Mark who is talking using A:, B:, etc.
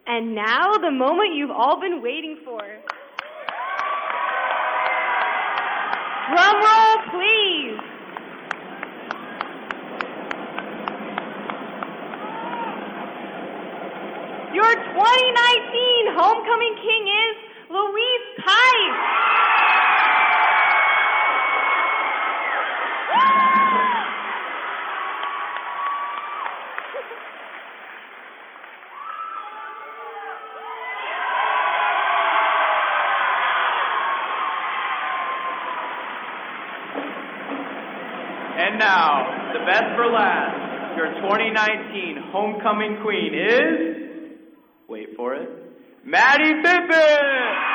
A: And now, the moment you've all been waiting for. Drum roll, please. Your 2019 Homecoming King is Louise Tice.
B: And now, the best for last, your 2019 Homecoming Queen is, wait for it, Maddie Pippin!